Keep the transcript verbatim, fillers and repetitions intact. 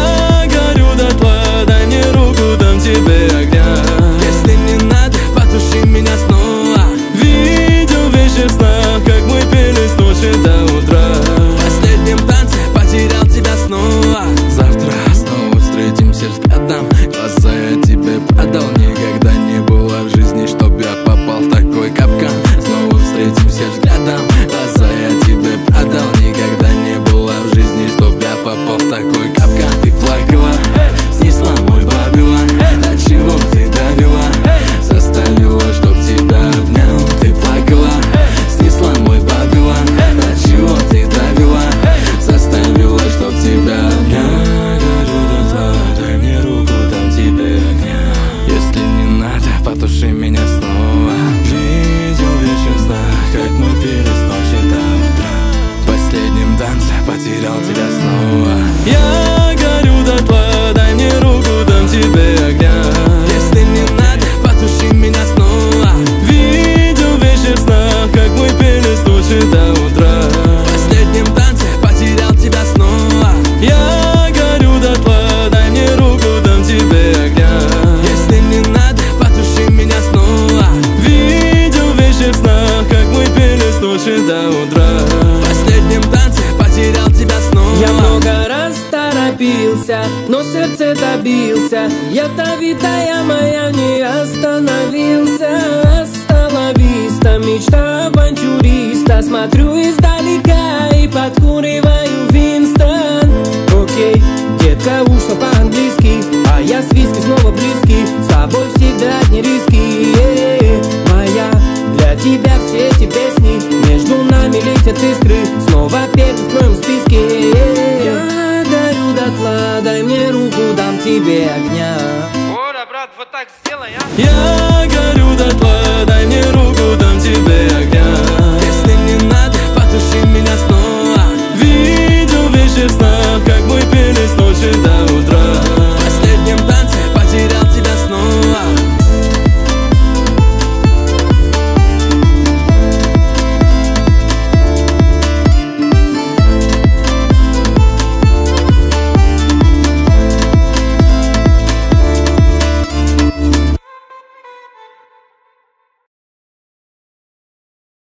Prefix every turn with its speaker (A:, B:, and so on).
A: Я горю дотла, дай мне руку, дам тебе огня.
B: Если не надо, потуши меня снова.
A: Видел вещи в снах, как мы пели с ночи до утра.
B: В последнем танце потерял тебя снова.
A: Завтра снова встретимся взглядом. Глаза я тебе продал. Никогда не было в жизни, чтоб я попал в такой капкан. Снова встретимся взглядом. Глаза я тебе продал. Никогда не было в жизни, чтоб я попал в такой капкан. Ты плакала, снесла мой Вавилон. До чего ты довела, заставила, чтоб тебя обнял. Ты плакала, снесла мой Вавилон. До чего ты довела, заставила, чтоб тебя обнял. Я горю дотла, дай мне руку, дам тебе огня. Если не надо, потуши меня снова. Видел вечер в снах, как мы пели с ночи до утра. В последнем танце потерял тебя снова. Я горю дотла, дай мне руку, дам тебе огня.
B: Если не надо, потуши меня снова.
A: Видел вечер в снах, как мы пели с ночи до утра.
B: В последнем танце потерял тебя снова.
A: Я горю дотла, дай мне руку, дам тебе огня.
B: Если не надо, потуши меня снова.
A: Видел вечер в снах, как мы пели с ночи до утра.
B: В последнем танце потерял тебя снова.
C: Я много раз торопился, но сердце добился. Ядовитая моя, не остановился. Остановиста, мечта авантюриста. Смотрю издалека и подкуриваю Винстон. Окей, детка ушла по-английски, а я с виски снова близкий. С тобой всегда одни риски. Е-е-е, моя, для тебя все эти песни. Между нами летят искры, снова первый в твоем списке. Я горю дотла, дай мне руку, дам тебе огня.
D: Ора, брат, вот так сделай, а?
A: Я